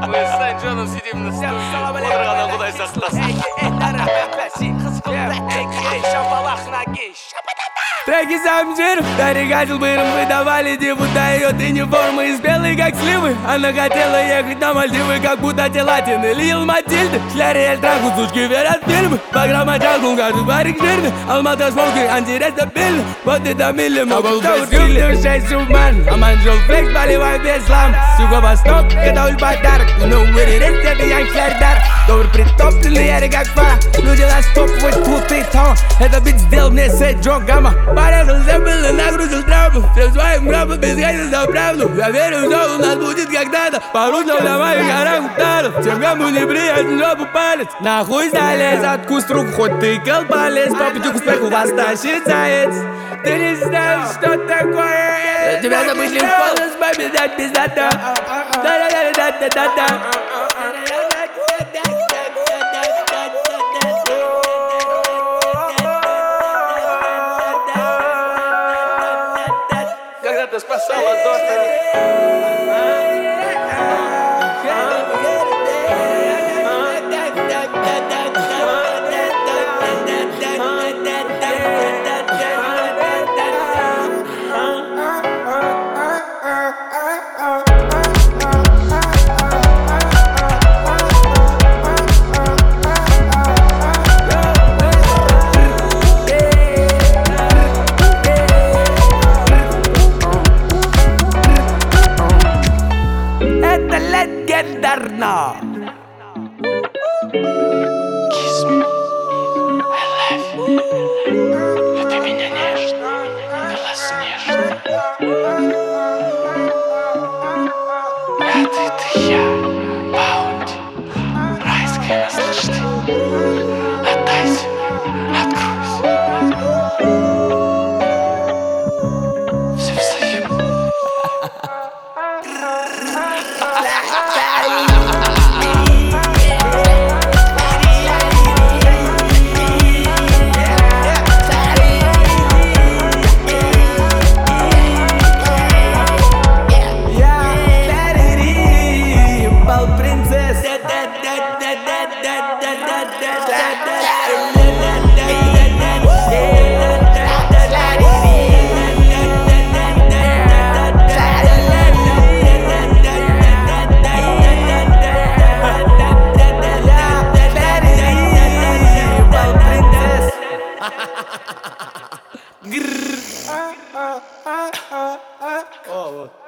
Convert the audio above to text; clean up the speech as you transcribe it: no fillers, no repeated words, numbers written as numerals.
Мы с Санджоном сидим на стуле. Отырғаннан Құдай сақтасын. Треки сам жир, дорогатель быром выдавали диву, дает и не формы из белой, как сливы. Она хотела ехать на Мальдивы, как будто телатины лил Матильды. Шляриэль траху, сучки верят фильмы. Программа джангл, каждый барик жирный. Алмата смолки, антирестабильно. Вот это милли, могут быть крылья. 6 субман, а манжел флекс, поливай без лам. Юго-восток, это уль подарок. Ну, вырерить, это янг-шлярдар. Добр притопленный, ярик как фара. Люди растопывают путый тон. Это бит сделал мне сет Джо Гамма. Порезал землю, нагрузил травму. Всем своим гробом без гайда за правду. Я верю, что у нас будет когда-то. Поручил для моих орангутанов. Тем, кому не приятен жопу палец. Нахуй залез, откусь руку, хоть тыкал палец. По пути к успеху вас тащит заяц. Ты не знаешь, что такое. Тебя забыть легко, но с вами дать пиздата. Да-да-да-да-да-да-да. Когда ты спасала доктора. Это легендарно. Kiss me, I love you. Люби меня нежно, белоснежно. Это я, Баунти, райское наслаждение. Отдайся, откройся. Все взаимно. Oh,